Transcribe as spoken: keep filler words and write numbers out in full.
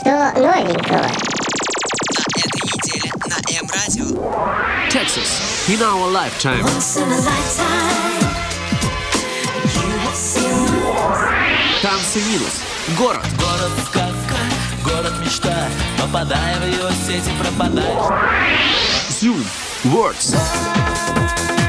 Что новенького? На этой неделе на М-радио. Texas, in our lifetime. Once in a lifetime, you will see. Танцы минус. Город. Город сказка, город мечта. Попадая в ее сети, пропадаешь. Zoom. Words.